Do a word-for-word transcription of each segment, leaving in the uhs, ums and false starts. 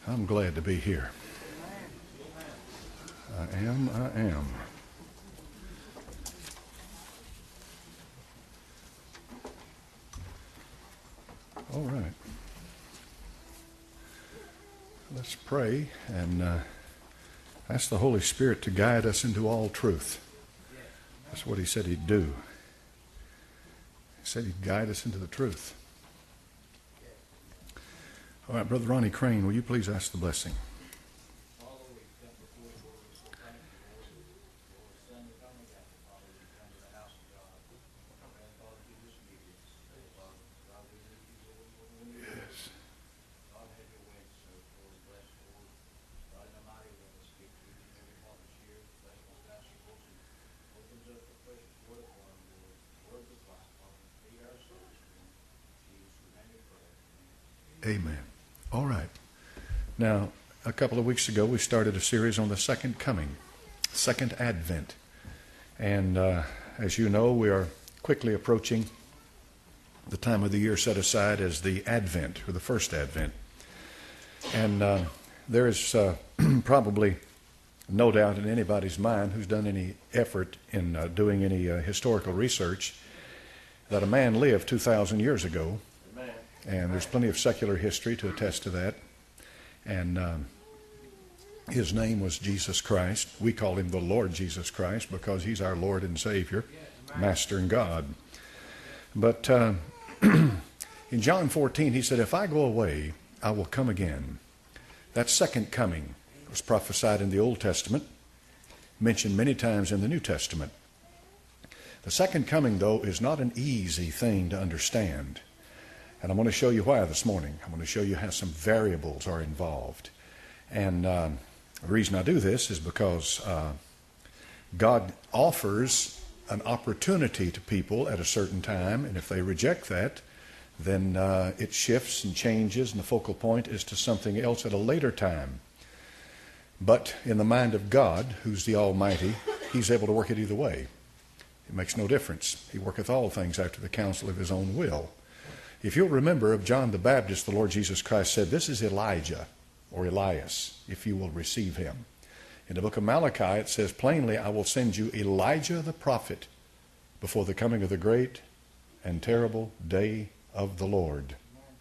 I'm glad to be here. I am, I am. All right. Let's pray and uh, ask the Holy Spirit to guide us into all truth. That's what he said he'd do. He said he'd guide us into the truth. All right, Brother Ronnie Crane, will you please ask the blessing? Amen. All right. Now, a couple of weeks ago, we started a series on the second coming, second advent. And uh, as you know, we are quickly approaching the time of the year set aside as the Advent, or the first Advent. And uh, there is uh, probably no doubt in anybody's mind who's done any effort in uh, doing any uh, historical research that a man lived two thousand years ago. And there's plenty of secular history to attest to that. And um, his name was Jesus Christ. We call him the Lord Jesus Christ because he's our Lord and Savior, Master and God. But uh, in John fourteen, he said, if I go away, I will come again. That second coming was prophesied in the Old Testament, mentioned many times in the New Testament. The second coming, though, is not an easy thing to understand. And I'm going to show you why this morning. I'm going to show you how some variables are involved. And uh, the reason I do this is because uh, God offers an opportunity to people at a certain time, and if they reject that, then uh, it shifts and changes, and the focal point is to something else at a later time. But in the mind of God, who's the Almighty, he's able to work it either way. It makes no difference. He worketh all things after the counsel of his own will. If you'll remember of John the Baptist, the Lord Jesus Christ said, this is Elijah, or Elias, if you will receive him. In the book of Malachi, it says plainly, I will send you Elijah the prophet before the coming of the great and terrible day of the Lord.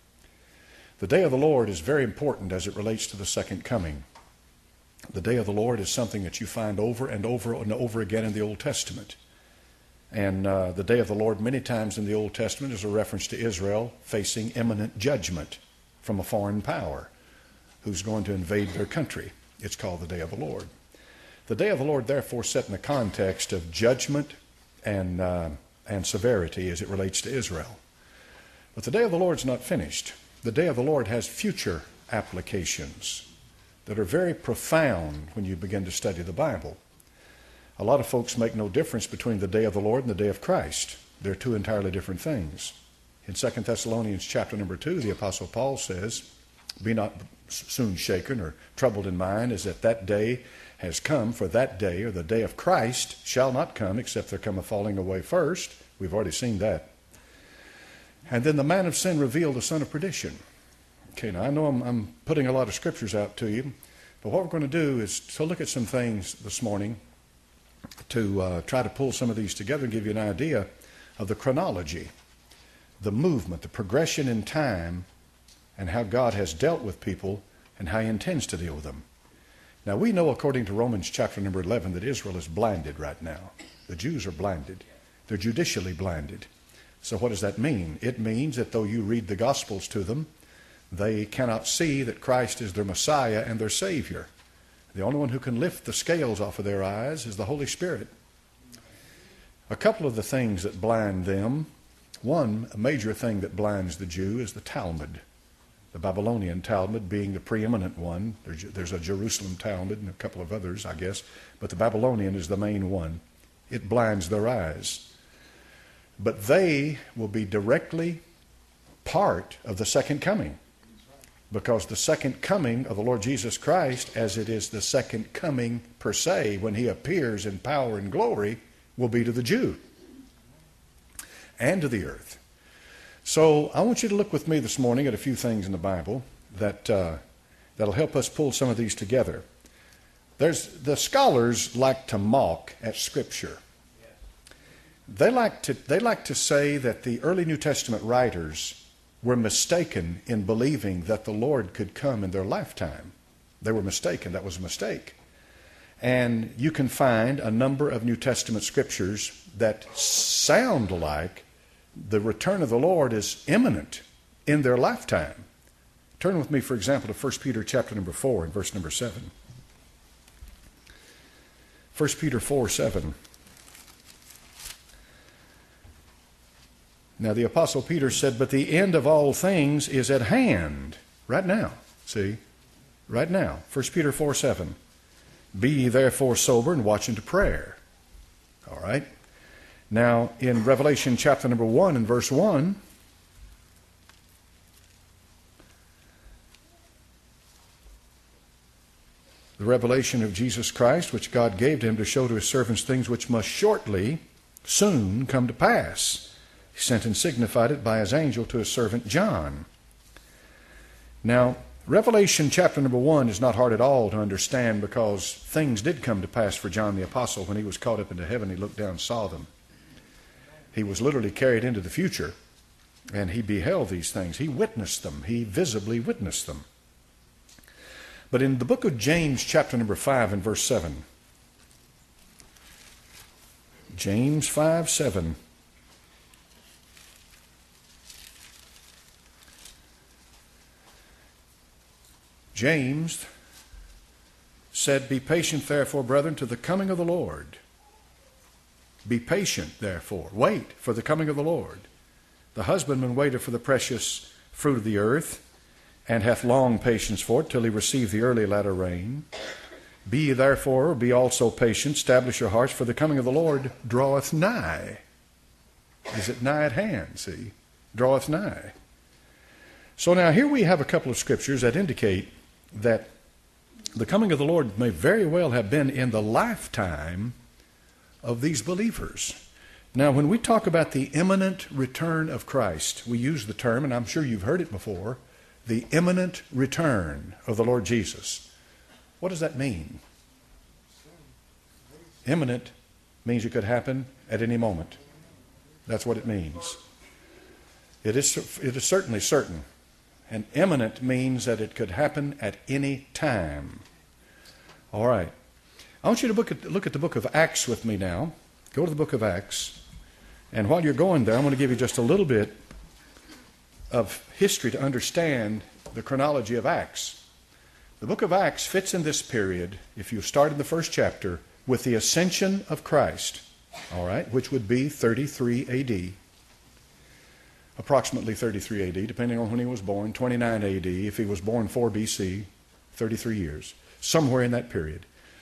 The day of the Lord is very important as it relates to the second coming. The day of the Lord is something that you find over and over and over again in the Old Testament. And uh, the day of the Lord many times in the Old Testament is a reference to Israel facing imminent judgment from a foreign power who's going to invade their country. It's called the day of the Lord. The day of the Lord, therefore, set in the context of judgment and, uh, and severity as it relates to Israel. But the day of the Lord's not finished. The day of the Lord has future applications that are very profound when you begin to study the Bible. A lot of folks make no difference between the day of the Lord and the day of Christ. They're two entirely different things. In Second Thessalonians chapter number two, the Apostle Paul says, be not soon shaken or troubled in mind, as that that day has come, for that day, or the day of Christ, shall not come, except there come a falling away first. We've already seen that. And then the man of sin revealed the son of perdition. Okay, now I know I'm, I'm putting a lot of scriptures out to you, but what we're going to do is to look at some things this morning to uh, try to pull some of these together and give you an idea of the chronology, the movement, the progression in time, and how God has dealt with people and how he intends to deal with them. Now, we know according to Romans chapter number eleven that Israel is blinded right now. The Jews are blinded. They're judicially blinded. So what does that mean? It means that though you read the Gospels to them, they cannot see that Christ is their Messiah and their Savior. The only one who can lift the scales off of their eyes is the Holy Spirit. A couple of the things that blind them, one a major thing that blinds the Jew is the Talmud. The Babylonian Talmud being the preeminent one. There's a Jerusalem Talmud and a couple of others, I guess, but the Babylonian is the main one. It blinds their eyes. But they will be directly part of the second coming. Because the second coming of the Lord Jesus Christ, as it is the second coming per se, when he appears in power and glory, will be to the Jew and to the earth. So I want you to look with me this morning at a few things in the Bible that uh, that'll help us pull some of these together. There's, the scholars like to mock at Scripture. They like to, they like to say that the early New Testament writers were mistaken in believing that the Lord could come in their lifetime. They were mistaken. That was a mistake. And you can find a number of New Testament scriptures that sound like the return of the Lord is imminent in their lifetime. Turn with me, for example, to First Peter chapter number four and verse number seven. First Peter four, seven. Now the Apostle Peter said, but the end of all things is at hand. Right now. See? Right now. First Peter four, seven. Be ye therefore sober and watch unto prayer. All right. Now in Revelation chapter number one and verse one, the revelation of Jesus Christ, which God gave to him to show to his servants things which must shortly, soon come to pass. He sent and signified it by his angel to his servant John. Now, Revelation chapter number one is not hard at all to understand, because things did come to pass for John the Apostle. When he was caught up into heaven, he looked down and saw them. He was literally carried into the future, and he beheld these things. He witnessed them. He visibly witnessed them. But in the book of James chapter number five and verse seven, James five, seven, James said, be patient, therefore, brethren, to the coming of the Lord. Be patient, therefore. Wait for the coming of the Lord. The husbandman waiteth for the precious fruit of the earth, and hath long patience for it, till he receive the early latter rain. Be ye therefore, be also patient, establish your hearts, for the coming of the Lord draweth nigh. Is it nigh at hand, see? Draweth nigh. So now here we have a couple of scriptures that indicate that the coming of the Lord may very well have been in the lifetime of these believers. Now, when we talk about the imminent return of Christ, we use the term, and I'm sure you've heard it before, the imminent return of the Lord Jesus. What does that mean? Imminent means it could happen at any moment. That's what it means. It is, it is certainly certain. And imminent means that it could happen at any time. All right. I want you to look at, look at the book of Acts with me now. Go to the book of Acts. And while you're going there, I'm going to give you just a little bit of history to understand the chronology of Acts. The book of Acts fits in this period, if you start in the first chapter, with the ascension of Christ, all right, which would be thirty-three A D. Approximately thirty-three A D, depending on when he was born, twenty-nine A D, if he was born four B C, thirty-three years, somewhere in that period.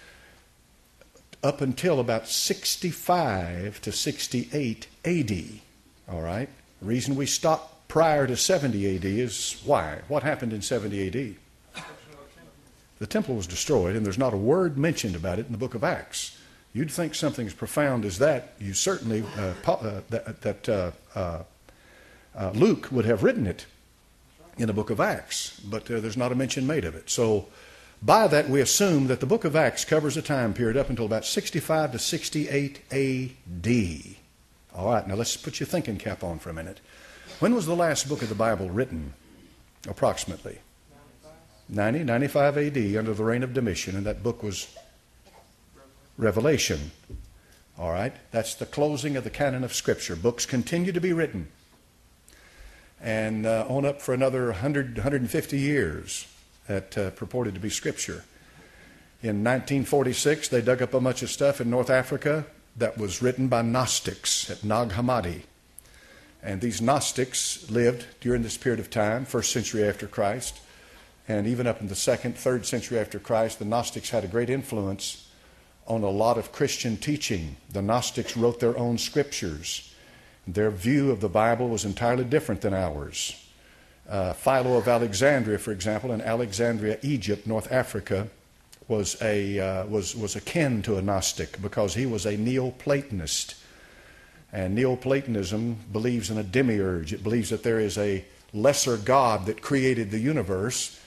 Up until about sixty-five to sixty-eight A D, all right? The reason we stopped prior to seventy A D is why? What happened in seventy A D? The temple was destroyed, and there's not a word mentioned about it in the book of Acts. You'd think something as profound as that, you certainly, uh, uh, that, that uh, uh, Uh, Luke would have written it in the book of Acts, but uh, there's not a mention made of it. So by that we assume that the book of Acts covers a time period up until about sixty-five to sixty-eight A D. All right, now let's put your thinking cap on for a minute. When was the last book of the Bible written, approximately? ninety, ninety-five A D, under the reign of Domitian, and that book was Revelation. All right, that's the closing of the canon of Scripture. Books continue to be written. And uh, on up for another one hundred, one hundred fifty years that uh, purported to be Scripture. In nineteen forty-six, they dug up a bunch of stuff in North Africa that was written by Gnostics at Nag Hammadi. And these Gnostics lived during this period of time, first century after Christ, and even up in the second, third century after Christ, the Gnostics had a great influence on a lot of Christian teaching. The Gnostics wrote their own scriptures. Their view of the Bible was entirely different than ours. Uh, Philo of Alexandria, for example, in Alexandria, Egypt, North Africa, was a uh, was was akin to a Gnostic because he was a Neoplatonist. And Neoplatonism believes in a demiurge. It believes that there is a lesser God that created the universe,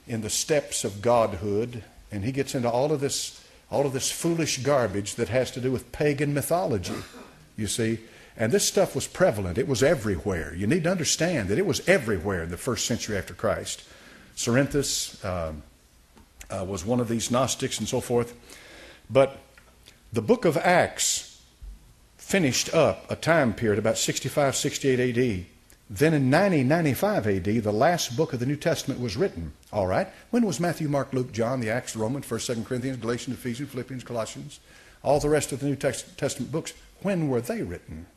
in the steps of godhood, and he gets into all of this all of this foolish garbage that has to do with pagan mythology, you see. And this stuff was prevalent. It was everywhere. You need to understand that it was everywhere in the first century after Christ. Cerinthus um, uh, was one of these Gnostics and so forth. But the book of Acts finished up a time period about sixty-five, sixty-eight A D. Then in ninety, ninety-five A D, the last book of the New Testament was written. All right. When was Matthew, Mark, Luke, John, the Acts, Romans, First, Second Corinthians, Galatians, Ephesians, Philippians, Colossians, all the rest of the New Testament books, when were they written?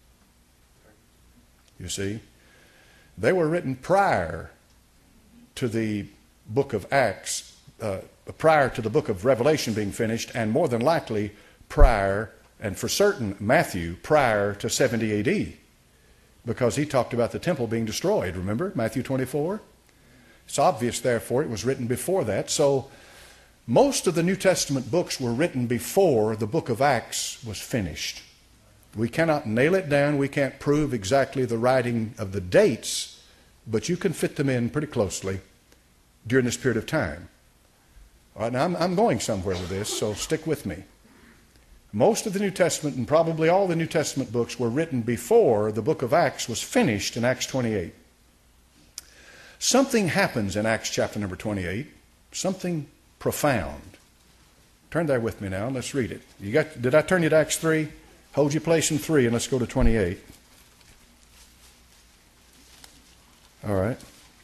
You see, they were written prior to the book of Acts, uh, prior to the book of Revelation being finished, and more than likely prior, and for certain Matthew, prior to seventy A D, because he talked about the temple being destroyed, remember, Matthew twenty-four? It's obvious, therefore, it was written before that. So most of the New Testament books were written before the book of Acts was finished. We cannot nail it down. We can't prove exactly the writing of the dates, but you can fit them in pretty closely during this period of time. All right, now I'm, I'm going somewhere with this, so stick with me. Most of the New Testament, and probably all the New Testament books, were written before the book of Acts was finished in Acts twenty-eight. Something happens in Acts chapter number twenty-eight, something profound. Turn there with me now, and let's read it. You got? Did I turn you to Acts three? Hold your place in three, and let's go to twenty-eight. All right.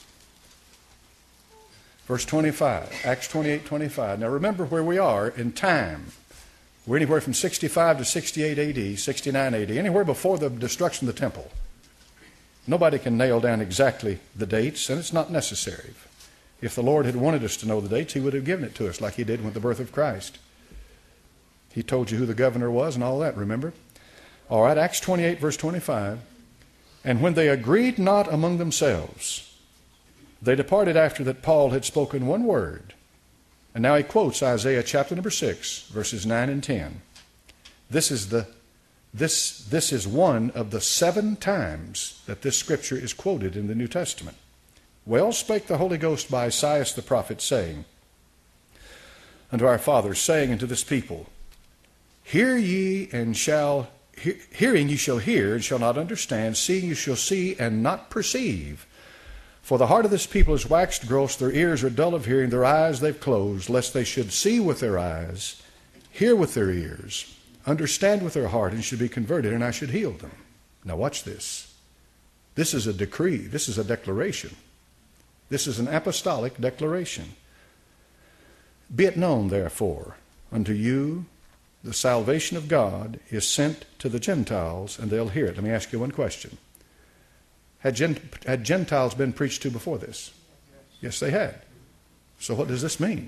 Verse twenty-five, Acts twenty-eight, twenty-five. Now remember where we are in time. We're anywhere from sixty-five to sixty-eight A D, sixty-nine A D, anywhere before the destruction of the temple. Nobody can nail down exactly the dates, and it's not necessary. If the Lord had wanted us to know the dates, he would have given it to us like he did with the birth of Christ. He told you who the governor was and all that, remember? All right, Acts twenty-eight, verse twenty-five. And when they agreed not among themselves, they departed after that Paul had spoken one word. And now he quotes Isaiah chapter number six, verses nine and ten. This is the this this is one of the seven times that this scripture is quoted in the New Testament. Well spake the Holy Ghost by Isaiah the prophet, saying unto our fathers, saying unto this people, Hear ye and shall he- hearing ye shall hear and shall not understand, seeing ye shall see and not perceive. For the heart of this people is waxed gross, their ears are dull of hearing, their eyes they've closed, lest they should see with their eyes, hear with their ears, understand with their heart, and should be converted, and I should heal them. Now watch this. This is a decree. This is a declaration. This is an apostolic declaration. Be it known, therefore, unto you the salvation of God is sent to the Gentiles, and they'll hear it. Let me ask you one question. Had, Gent- had Gentiles been preached to before this? Yes, they had. So what does this mean?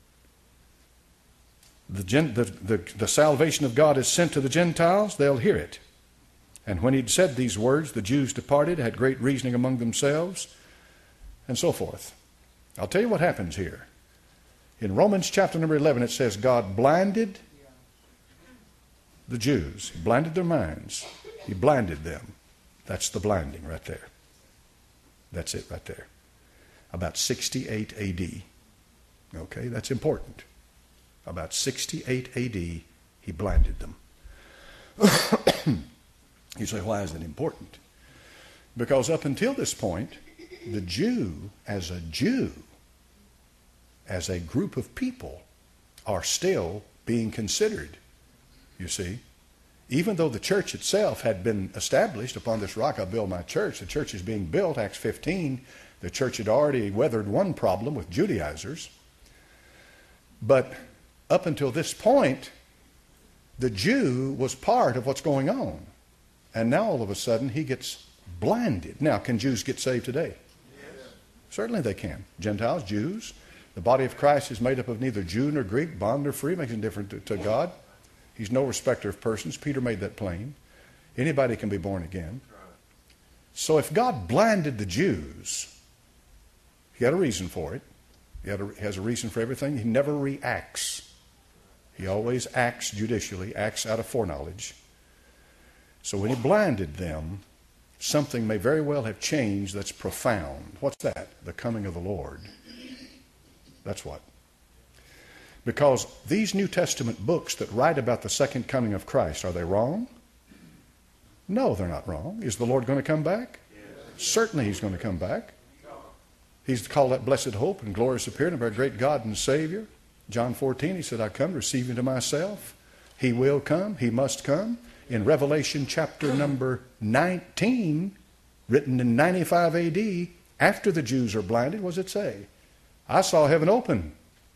The, gen- the, the, the salvation of God is sent to the Gentiles, they'll hear it. And when he'd said these words, the Jews departed, had great reasoning among themselves, and so forth. I'll tell you what happens here. In Romans chapter number eleven, it says God blinded the Jews. He blinded their minds. He blinded them. That's the blinding right there. That's it right there. About sixty-eight A D. Okay, that's important. About sixty-eight A D, he blinded them. You say, why is that important? Because up until this point, the Jew, as a Jew, as a group of people, are still being considered, you see. Even though the church itself had been established, upon this rock I build my church, the church is being built, Acts fifteen, the church had already weathered one problem with Judaizers. But up until this point, the Jew was part of what's going on. And now all of a sudden he gets blinded. Now, can Jews get saved today? Yes. Certainly they can. Gentiles, Jews. The body of Christ is made up of neither Jew nor Greek, bond nor free, makes it different to, to God. He's no respecter of persons. Peter made that plain. Anybody can be born again. So if God blinded the Jews, he had a reason for it. He, had a, he has a reason for everything. He never reacts. He always acts judicially, acts out of foreknowledge. So when he blinded them, something may very well have changed that's profound. What's that? The coming of the Lord. That's what. Because these New Testament books that write about the second coming of Christ, are they wrong? No, they're not wrong. Is the Lord going to come back? Yes. Certainly He's going to come back. He's called that blessed hope and glorious appearing of our great God and Savior. John fourteen, He said, I come to receive Him to myself. He will come. He must come. In Revelation chapter number nineteen, written in ninety-five A D, after the Jews are blinded, what does it say? I saw heaven open,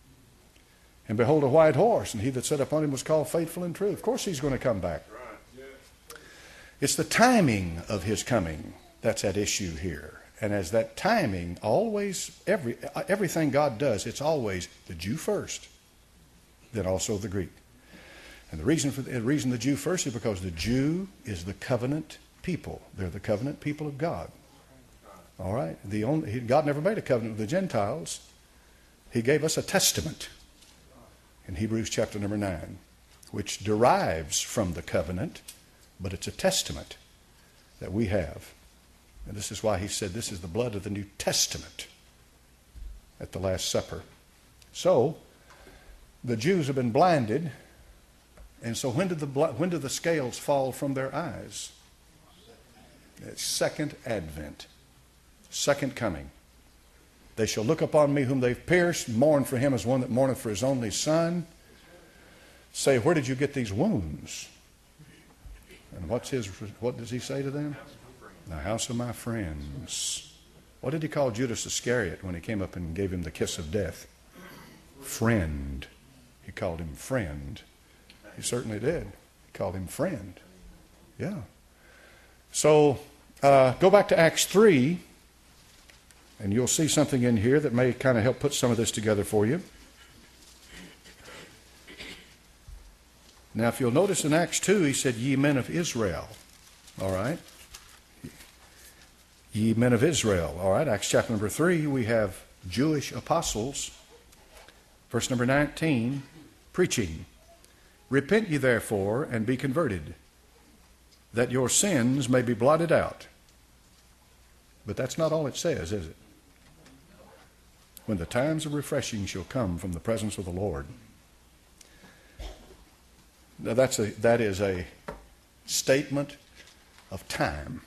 and behold a white horse, and he that sat upon him was called Faithful and True. Of course He's going to come back. It's the timing of His coming that's at issue here. And as that timing always, every everything God does, it's always the Jew first, then also the Greek. And the reason for the reason the Jew first is because the Jew is the covenant people. They're the covenant people of God. All right. The only God never made a covenant with the Gentiles. He gave us a testament in Hebrews chapter number nine, which derives from the covenant, but it's a testament that we have. And this is why He said this is the blood of the New Testament at the Last Supper. So, the Jews have been blinded, and so when did the when did the scales fall from their eyes? It's second advent, second coming. They shall look upon me whom they've pierced, mourn for him as one that mourneth for his only son. Say, where did you get these wounds? And what's his? What does He say to them? The house of my friends. What did He call Judas Iscariot when He came up and gave him the kiss of death? Friend. He called him friend. He certainly did. He called him friend. Yeah. So, uh, go back to Acts three, and you'll see something in here that may kind of help put some of this together for you. Now, if you'll notice in Acts two, He said, ye men of Israel. All right? Ye men of Israel. All right, Acts chapter number three, we have Jewish apostles. Verse number nineteen, preaching. Repent ye therefore and be converted, that your sins may be blotted out. But that's not all it says, is it? When the times of refreshing shall come from the presence of the Lord. Now that's a, that is a statement of time.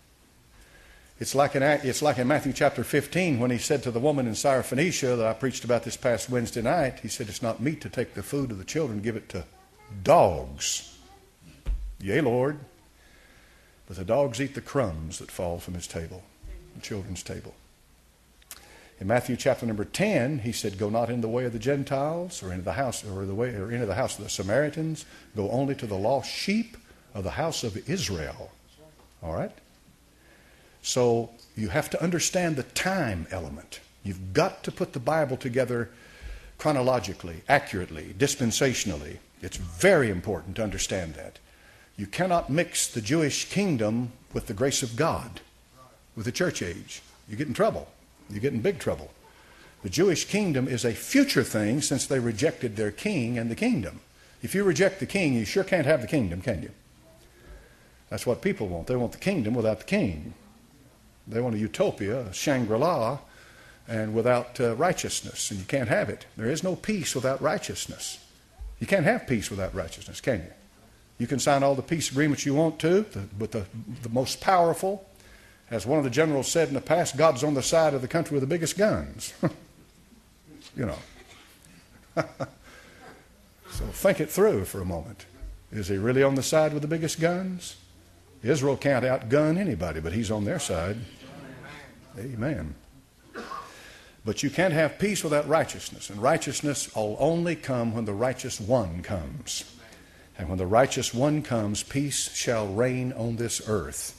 It's like, in, it's like in Matthew chapter fifteen when He said to the woman in Syrophoenicia that I preached about this past Wednesday night, He said, it's not meet to take the food of the children and give it to dogs. Yea, Lord. But the dogs eat the crumbs that fall from His table, the children's table. In Matthew chapter number ten, He said, go not in the way of the Gentiles or into the house or the way or into the house of the Samaritans. Go only to the lost sheep of the house of Israel. All right? So you have to understand the time element. You've got to put the Bible together chronologically, accurately, dispensationally. It's very important to understand that. You cannot mix the Jewish kingdom with the grace of God, with the church age. You get in trouble. You get in big trouble. The Jewish kingdom is a future thing since they rejected their king and the kingdom. If you reject the king, you sure can't have the kingdom, can you? That's what people want. They want the kingdom without the king. They want a utopia, a Shangri-La, and without uh, righteousness, and you can't have it. There is no peace without righteousness. You can't have peace without righteousness, can you? You can sign all the peace agreements you want to, the, but the, the most powerful, as one of the generals said in the past, God's on the side of the country with the biggest guns. You know. So think it through for a moment. Is He really on the side with the biggest guns? Israel can't outgun anybody, but He's on their side. Amen. But you can't have peace without righteousness. And righteousness will only come when the righteous one comes. And when the righteous one comes, peace shall reign on this earth.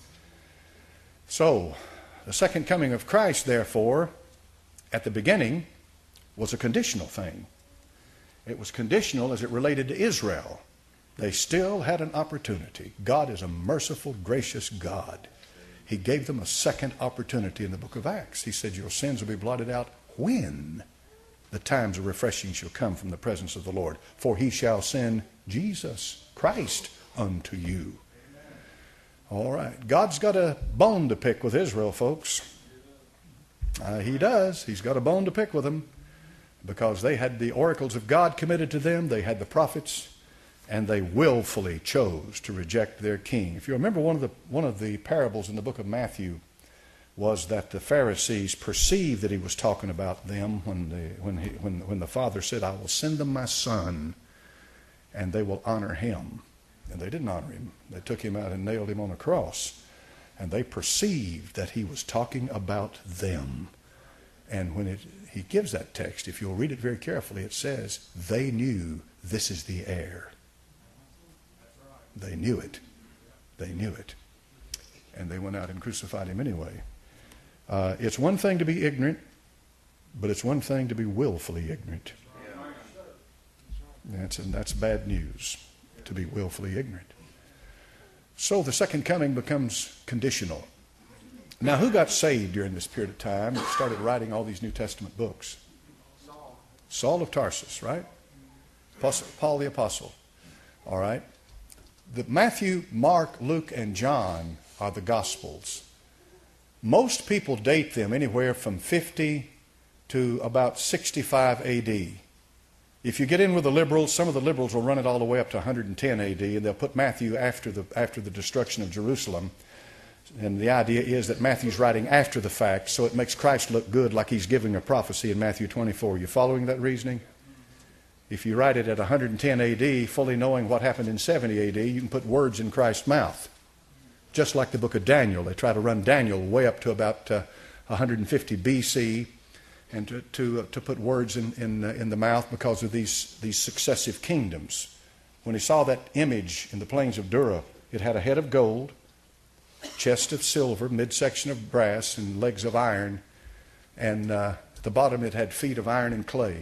So, the second coming of Christ, therefore, at the beginning, was a conditional thing. It was conditional as it related to Israel. They still had an opportunity. God is a merciful, gracious God. He gave them a second opportunity in the book of Acts. He said, your sins will be blotted out when the times of refreshing shall come from the presence of the Lord. For He shall send Jesus Christ unto you. All right. God's got a bone to pick with Israel, folks. Uh, he does. He's got a bone to pick with them. because they had the oracles of God committed to them, they had the prophets, and they willfully chose to reject their king. If you remember, one of the one of the parables in the book of Matthew was that the Pharisees perceived that he was talking about them when the when he when when the Father said, "I will send them my son, and they will honor him." And they didn't honor him. They took him out and nailed him on a cross. And they perceived that he was talking about them. And when it, he gives that text, if you'll read it very carefully, it says, they knew this is the heir. They knew it. They knew it. And they went out and crucified him anyway. Uh, it's one thing to be ignorant, but it's one thing to be willfully ignorant. That's, and that's bad news, to be willfully ignorant. So the second coming becomes conditional. Now, who got saved during this period of time that started writing all these New Testament books? Saul. Saul of Tarsus, right? Apostle, Paul the Apostle. All right. The Matthew, Mark, Luke, and John are the Gospels. Most people date them anywhere from fifty to about sixty-five A D. If you get in with the liberals, some of the liberals will run it all the way up to one hundred ten A D, and they'll put Matthew after the after the destruction of Jerusalem. And the idea is that Matthew's writing after the fact, so it makes Christ look good, like he's giving a prophecy in Matthew twenty-four. You following that reasoning? If you write it at one hundred ten A D, fully knowing what happened in seventy A D, you can put words in Christ's mouth. Just like the book of Daniel. They try to run Daniel way up to about uh, one hundred fifty B C, and to to, uh, to put words in in, uh, in the mouth because of these these successive kingdoms. When he saw that image in the plains of Dura, it had a head of gold, chest of silver, midsection of brass, and legs of iron, and uh, at the bottom it had feet of iron and clay.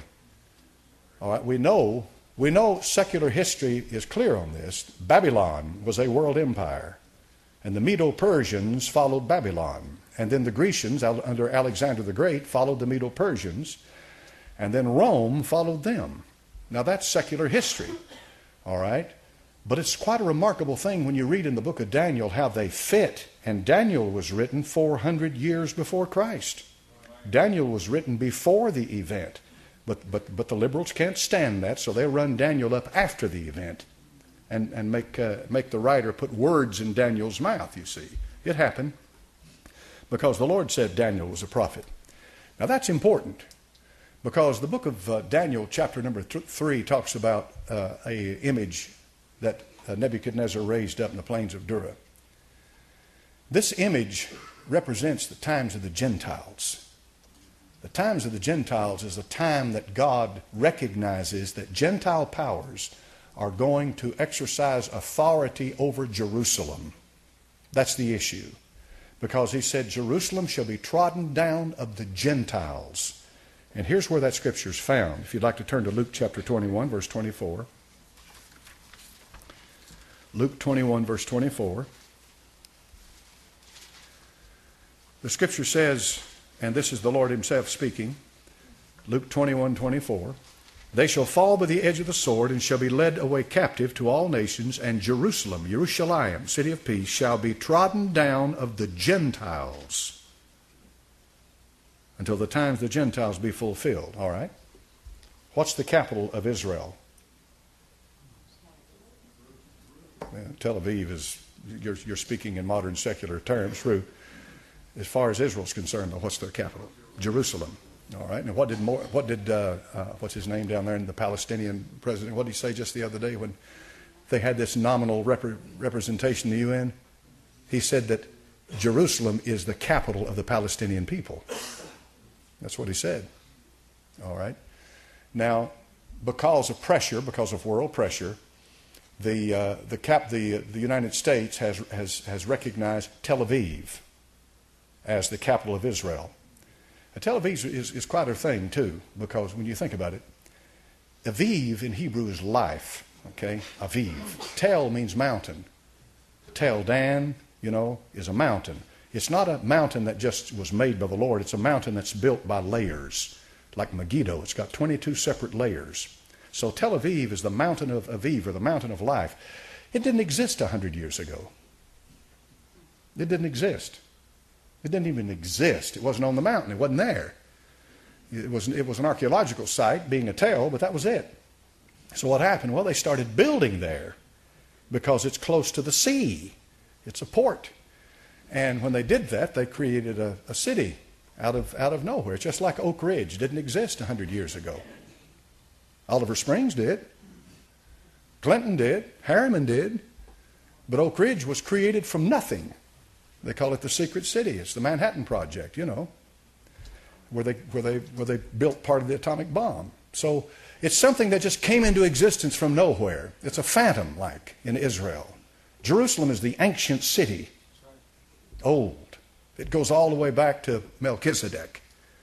All right, we know we know secular history is clear on this. Babylon was a world empire, and the Medo-Persians followed Babylon. And then the Grecians, under Alexander the Great, followed the Medo-Persians. And then Rome followed them. Now that's secular history, all right? But it's quite a remarkable thing when you read in the book of Daniel how they fit. And Daniel was written four hundred years before Christ. Daniel was written before the event. But, but, but the liberals can't stand that, so they run Daniel up after the event and, and make, uh, make the writer put words in Daniel's mouth, you see. It happened because the Lord said Daniel was a prophet. Now that's important because the book of uh, Daniel, chapter number th- three, talks about uh, a image that uh, Nebuchadnezzar raised up in the plains of Dura. This image represents the times of the Gentiles. The times of the Gentiles is a time that God recognizes that Gentile powers are going to exercise authority over Jerusalem. That's the issue. Because he said, Jerusalem shall be trodden down of the Gentiles. And here's where that scripture is found. If you'd like to turn to Luke chapter twenty-one, verse twenty-four. Luke twenty-one, verse twenty-four. The scripture says, and this is the Lord himself speaking, Luke twenty-one, twenty-four, they shall fall by the edge of the sword and shall be led away captive to all nations, and Jerusalem, Jerusalem, city of peace, shall be trodden down of the Gentiles until the times the Gentiles be fulfilled. All right? What's the capital of Israel? Well, Tel Aviv is, you're, you're speaking in modern secular terms, true. As far as Israel's concerned, though, what's their capital? Jerusalem. All right. And what did more, what did uh, uh, what's his name down there in the Palestinian president? What did he say just the other day when they had this nominal rep- representation in the U N? He said that Jerusalem is the capital of the Palestinian people. That's what he said. All right. Now, because of pressure, because of world pressure, the uh, the cap the the United States has has has recognized Tel Aviv as the capital of Israel. Now, Tel Aviv is, is quite a thing, too, because when you think about it, Aviv in Hebrew is life, okay? Aviv. Tel means mountain. Tel Dan, you know, is a mountain. It's not a mountain that just was made by the Lord. It's a mountain that's built by layers, like Megiddo. It's got twenty-two separate layers. So Tel Aviv is the mountain of Aviv, or the mountain of life. It didn't exist one hundred years ago. It didn't exist. It didn't even exist. It wasn't on the mountain. It wasn't there. It was, it was an archaeological site, being a tell, but that was it. So what happened? Well, they started building there because it's close to the sea. It's a port. And when they did that, they created a, a city out of, out of nowhere, just like Oak Ridge didn't exist one hundred years ago. Oliver Springs did. Clinton did. Harriman did. But Oak Ridge was created from nothing. They call it the Secret City. It's the Manhattan Project, you know, where they, where they, where they built part of the atomic bomb. So it's something that just came into existence from nowhere. It's a phantom, like in Israel. Jerusalem is the ancient city. Old. It goes all the way back to Melchizedek.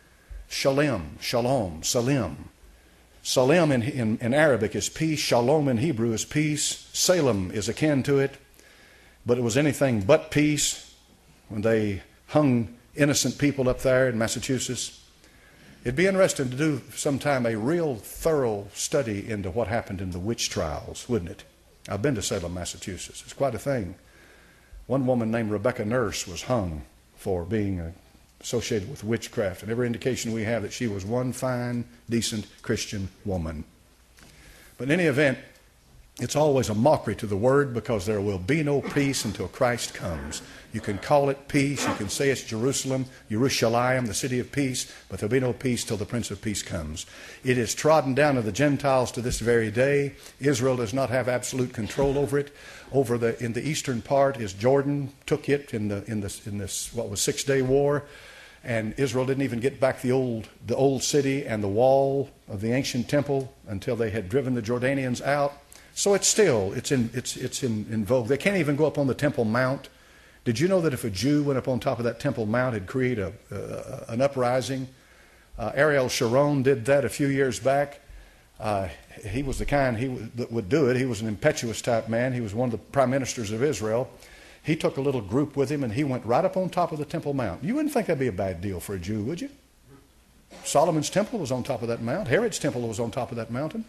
Shalem, Shalom, Salim. Salim in, in, in Arabic is peace. Shalom in Hebrew is peace. Salem is akin to it. But it was anything but peace when they hung innocent people up there in Massachusetts. It'd be interesting to do sometime a real thorough study into what happened in the witch trials, wouldn't it? I've been to Salem, Massachusetts. It's quite a thing. One woman named Rebecca Nurse was hung for being uh, associated with witchcraft, and every indication we have that she was one fine, decent Christian woman. But in any event, it's always a mockery to the word, because there will be no peace until Christ comes. You can call it peace, you can say it's Jerusalem, Yerushalayim, the city of peace, but there'll be no peace till the Prince of Peace comes. It is trodden down of the Gentiles to this very day. Israel does not have absolute control over it. Over the in the eastern part is Jordan, took it in the in this in this what was Six Day War, and Israel didn't even get back the old the old city and the wall of the ancient temple until they had driven the Jordanians out. So it's still it's in it's it's in, in vogue. They can't even go up on the Temple Mount. Did you know that if a Jew went up on top of that Temple Mount, it'd create a, uh, an uprising? Uh, Ariel Sharon did that a few years back. Uh, he was the kind he w- that would do it. He was an impetuous type man. He was one of the prime ministers of Israel. He took a little group with him, and he went right up on top of the Temple Mount. You wouldn't think that'd be a bad deal for a Jew, would you? Solomon's temple was on top of that mount. Herod's temple was on top of that mountain.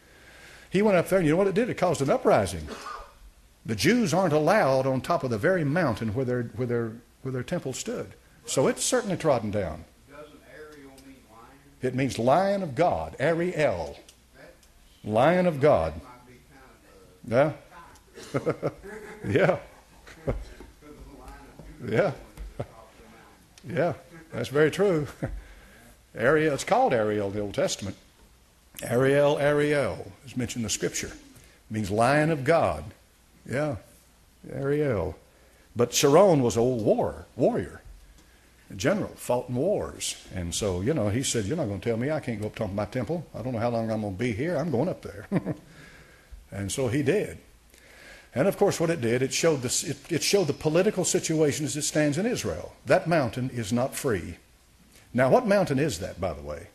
He went up there, and you know what it did? It caused an uprising. The Jews aren't allowed on top of the very mountain where their where their where their temple stood. So it's certainly trodden down. Doesn't Ariel mean lion? It means Lion of God. Ariel. Lion of God. That might be kind of Yeah. a Yeah. because of the line of Judah Yeah. on the top of the mountain. Yeah. That's very true. Ariel. It's called Ariel in the Old Testament. Ariel, Ariel is mentioned in the Scripture. It means Lion of God. Yeah, Ariel. But Sharon was an old war, warrior, a general, fought in wars. And so, you know, he said, you're not going to tell me I can't go up to my temple. I don't know how long I'm going to be here. I'm going up there. And so he did. And of course, what it did, it showed, this, it, it showed the political situation as it stands in Israel. That mountain is not free. Now, what mountain is that, by the way?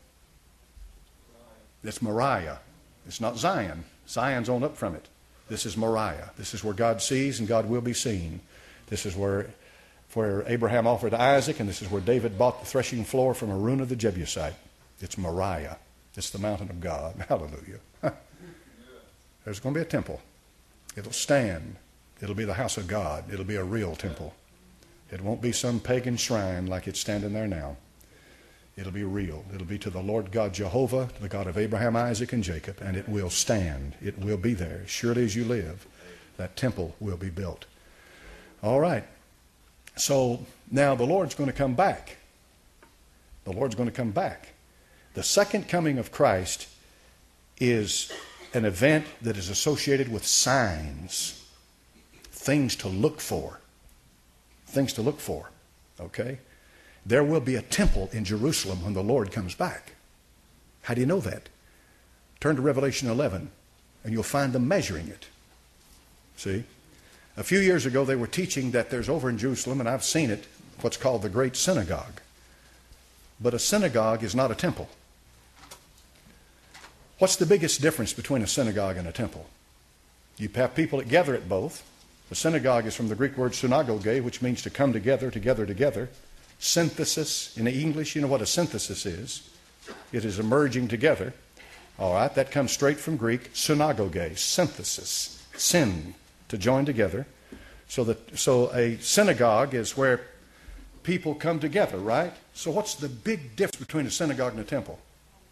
It's Moriah. It's not Zion. Zion's on up from it. This is Moriah. This is where God sees and God will be seen. This is where, where Abraham offered Isaac, and this is where David bought the threshing floor from Araunah the Jebusite. It's Moriah. It's the mountain of God. Hallelujah. There's going to be a temple. It'll stand. It'll be the house of God. It'll be a real temple. It won't be some pagan shrine like it's standing there now. It'll be real. It'll be to the Lord God Jehovah, the God of Abraham, Isaac, and Jacob, and it will stand. It will be there. Surely as you live, that temple will be built. All right. So now the Lord's going to come back. The Lord's going to come back. The second coming of Christ is an event that is associated with signs, things to look for. Things to look for. Okay? There will be a temple in Jerusalem when the Lord comes back. How do you know that? Turn to Revelation eleven, and you'll find them measuring it. See? A few years ago, they were teaching that there's over in Jerusalem, and I've seen it, what's called the Great Synagogue. But a synagogue is not a temple. What's the biggest difference between a synagogue and a temple? You have people that gather at both. The synagogue is from the Greek word synagoge, which means to come together, together, together. Synthesis, in English, you know what a synthesis is. It is a merging together. All right, that comes straight from Greek, synagoge, synthesis, syn, to join together. So that so a synagogue is where people come together, right? So what's the big difference between a synagogue and a temple?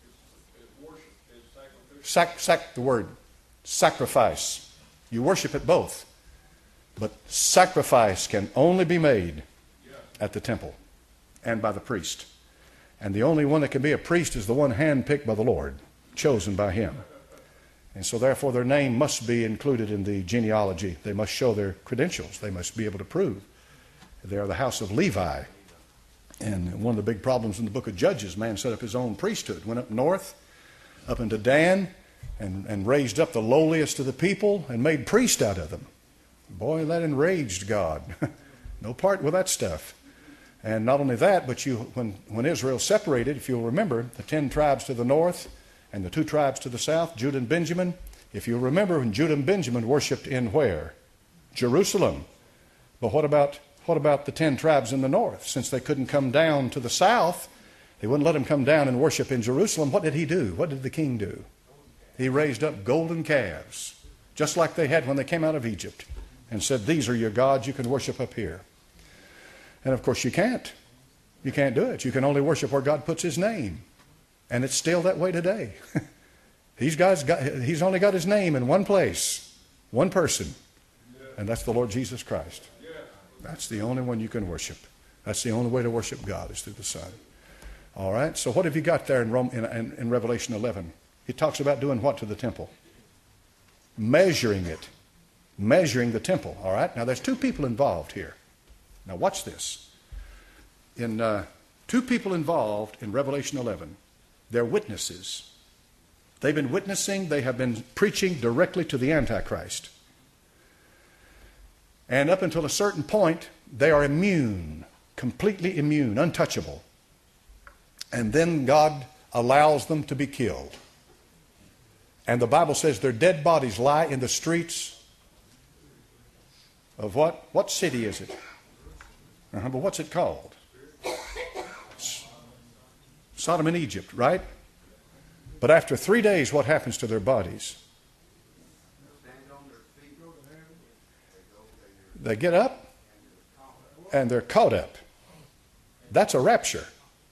Sac, sac, the word, sacrifice. You worship at both. But sacrifice can only be made at the temple and by the priest. And the only one that can be a priest is the one handpicked by the Lord, chosen by Him. And so therefore their name must be included in the genealogy. They must show their credentials. They must be able to prove they are the house of Levi. And one of the big problems in the book of Judges, man set up his own priesthood, went up north, up into Dan, and, and raised up the lowliest of the people and made priests out of them. Boy, that enraged God. No part with that stuff. And not only that, but you, when, when Israel separated, if you'll remember, the ten tribes to the north and the two tribes to the south, Judah and Benjamin, if you'll remember, when Judah and Benjamin worshipped in where? Jerusalem. But what about, what about the ten tribes in the north? Since they couldn't come down to the south, they wouldn't let them come down and worship in Jerusalem. What did he do? What did the king do? He raised up golden calves, just like they had when they came out of Egypt, and said, these are your gods, you can worship up here. And of course you can't. You can't do it. You can only worship where God puts His name. And it's still that way today. He's, God's got, he's only got His name in one place, one person, and that's the Lord Jesus Christ. That's the only one you can worship. That's the only way to worship God is through the Son. All right, so what have you got there in, Rome, in, in, in Revelation eleven? He talks about doing what to the temple? Measuring it. Measuring the temple, all right? Now, there's two people involved here. Now, watch this. In uh, two people involved in Revelation eleven, they're witnesses. They've been witnessing, they have been preaching directly to the Antichrist. And up until a certain point, they are immune, completely immune, untouchable. And then God allows them to be killed. And the Bible says their dead bodies lie in the streets of what? What city is it? Uh-huh, but what's it called? Sodom and Egypt, right? But after three days, what happens to their bodies? They get up and they're caught up. That's a rapture.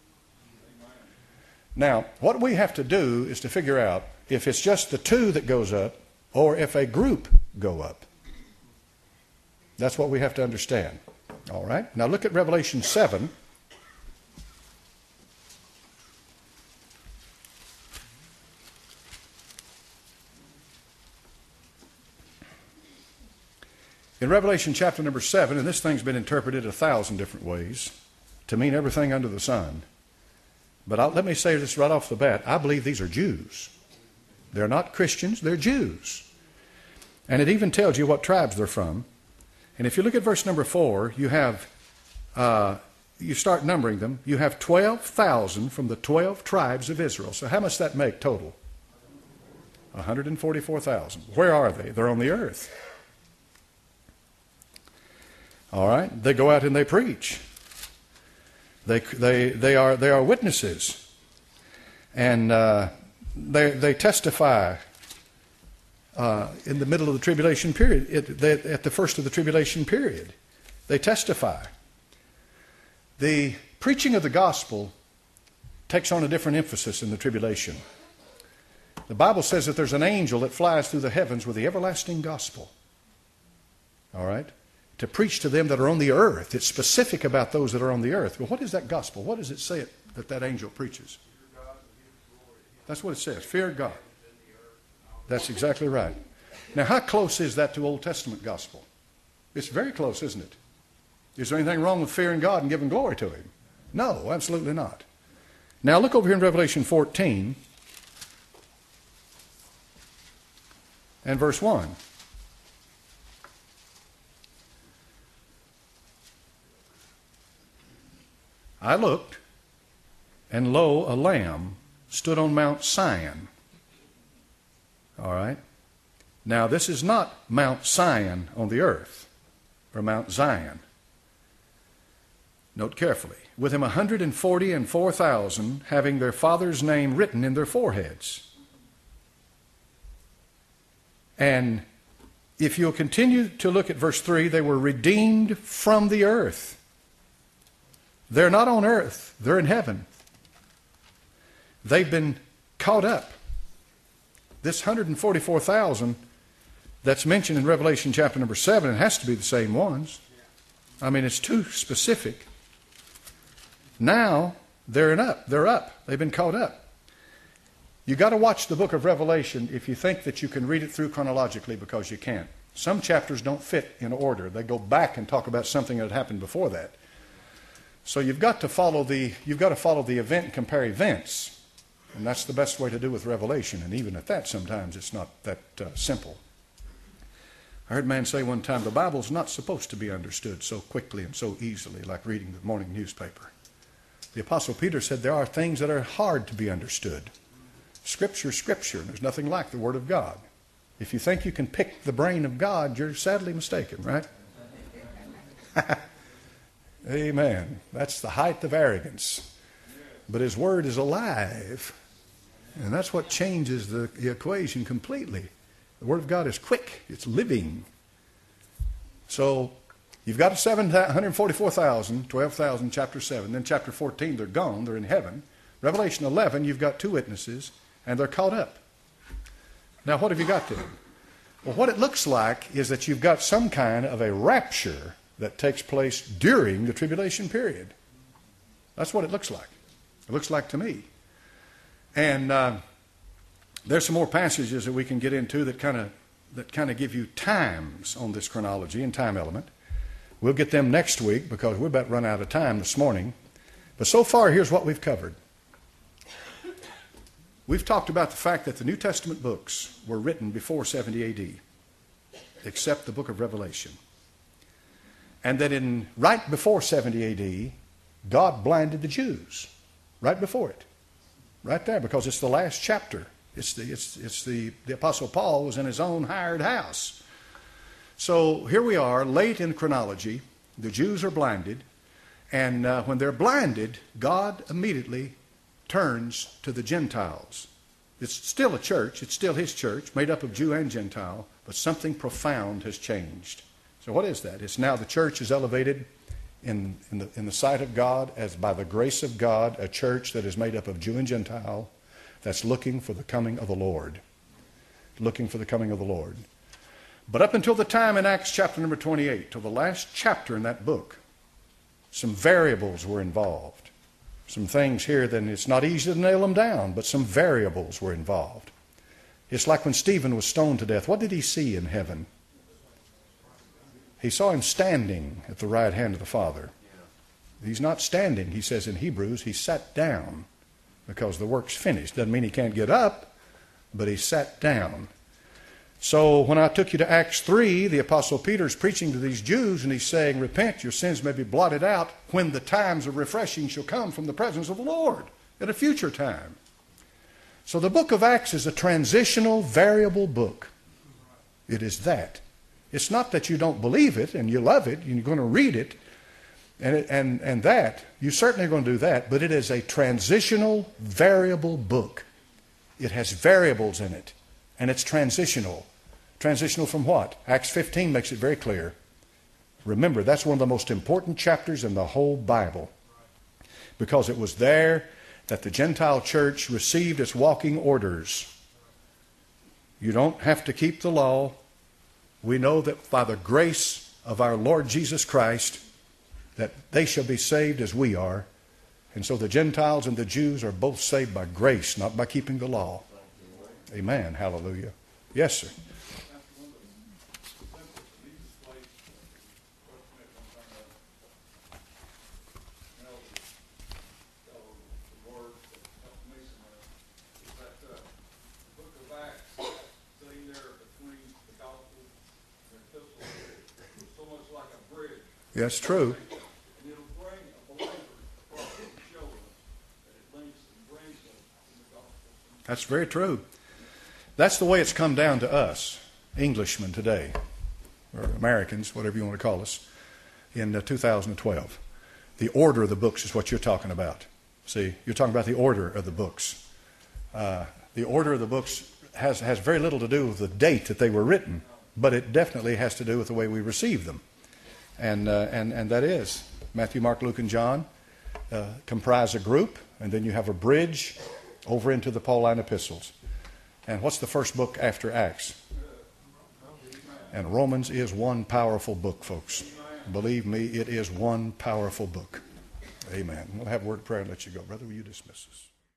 Now, what we have to do is to figure out if it's just the two that goes up or if a group go up. That's what we have to understand. All right? Now look at Revelation seven. In Revelation chapter number seven, and this thing's been interpreted a thousand different ways to mean everything under the sun. But I'll, let me say this right off the bat. I believe these are Jews. They're not Christians, they're Jews. And it even tells you what tribes they're from. And if you look at verse number four, you have, uh, you start numbering them. You have twelve thousand from the twelve tribes of Israel. So how much does that make total? one hundred forty-four thousand. Where are they? They're on the earth. All right? They go out and they preach. They, they, they, are, they are witnesses. And uh, they, they testify uh, in the middle of the tribulation period, it, they, at the first of the tribulation period. They testify. The preaching of the gospel takes on a different emphasis in the tribulation. The Bible says that there's an angel that flies through the heavens with the everlasting gospel. All right? To preach to them that are on the earth. It's specific about those that are on the earth. Well, what is that gospel? What does it say it, that that angel preaches? That's what it says. Fear God. That's exactly right. Now, how close is that to Old Testament gospel? It's very close, isn't it? Is there anything wrong with fearing God and giving glory to Him? No, absolutely not. Now, look over here in Revelation fourteen and verse one. I looked, and lo, a lamb stood on Mount Sion. All right? Now, this is not Mount Sion on the earth, or Mount Zion. Note carefully. With him one hundred forty and four thousand, having their father's name written in their foreheads. And if you'll continue to look at verse three, they were redeemed from the earth. They're not on earth. They're in heaven. They've been caught up. This one hundred forty-four thousand that's mentioned in Revelation chapter number seven, it has to be the same ones. I mean, it's too specific. Now, they're in up. They're up. They've been caught up. You got to watch the book of Revelation if you think that you can read it through chronologically, because you can't. Some chapters don't fit in order. They go back and talk about something that happened before that. So you've got to follow the you've got to follow the event and compare events. And that's the best way to do with Revelation. And even at that, sometimes it's not that uh, simple. I heard a man say one time, the Bible's not supposed to be understood so quickly and so easily like reading the morning newspaper. The Apostle Peter said there are things that are hard to be understood. Scripture is Scripture, and there's nothing like the Word of God. If you think you can pick the brain of God, you're sadly mistaken, right? Amen. That's the height of arrogance. But His Word is alive. And that's what changes the, the equation completely. The Word of God is quick. It's living. So you've got a seven, one hundred forty-four thousand, twelve thousand, chapter seven. Then chapter fourteen, they're gone. They're in heaven. Revelation eleven, you've got two witnesses, and they're caught up. Now, what have you got there? Well, what it looks like is that you've got some kind of a rapture that takes place during the tribulation period. That's what it looks like. It looks like to me. And uh, there's some more passages that we can get into that kind of that kind of give you times on this chronology and time element. We'll get them next week because we're about run out of time this morning. But so far, here's what we've covered. We've talked about the fact that the New Testament books were written before seventy A D, except the book of Revelation. And that in right before seventy A D, God blinded the Jews. Right before it. Right there, because it's the last chapter. It's the, it's, it's the, the Apostle Paul was in his own hired house. So here we are, late in chronology. The Jews are blinded. And uh, when they're blinded, God immediately turns to the Gentiles. It's still a church. It's still His church, made up of Jew and Gentile. But something profound has changed. So what is that? It's now the church is elevated in, in, the, in the sight of God as by the grace of God, a church that is made up of Jew and Gentile that's looking for the coming of the Lord. Looking for the coming of the Lord. But up until the time in Acts chapter number twenty-eight, till the last chapter in that book, some variables were involved. Some things here, then it's not easy to nail them down, but some variables were involved. It's like when Stephen was stoned to death. What did he see in heaven? He saw him standing at the right hand of the Father. He's not standing, he says in Hebrews, he sat down because the work's finished. Doesn't mean he can't get up, but he sat down. So when I took you to Acts three, the Apostle Peter's preaching to these Jews, and he's saying, repent, your sins may be blotted out when the times of refreshing shall come from the presence of the Lord at a future time. So the book of Acts is a transitional, variable book. It is that. It's not that you don't believe it and you love it and you're going to read it and, it, and, and that. You certainly are going to do that, but it is a transitional, variable book. It has variables in it, and it's transitional. Transitional from what? Acts fifteen makes it very clear. Remember, that's one of the most important chapters in the whole Bible, because it was there that the Gentile church received its walking orders. You don't have to keep the law. We know that by the grace of our Lord Jesus Christ, that they shall be saved as we are. And so the Gentiles and the Jews are both saved by grace, not by keeping the law. Amen. Hallelujah. Yes, sir. That's true. That's very true. That's the way it's come down to us, Englishmen today, or Americans, whatever you want to call us, in uh, two thousand twelve. The order of the books is what you're talking about. See, you're talking about the order of the books. Uh, the order of the books has, has very little to do with the date that they were written, but it definitely has to do with the way we receive them. And, uh, and, and that is Matthew, Mark, Luke, and John. uh, comprise a group, and then you have a bridge over into the Pauline epistles. And what's the first book after Acts? And Romans is one powerful book, folks. Believe me, it is one powerful book. Amen. We'll have a word of prayer and let you go. Brother, will you dismiss us?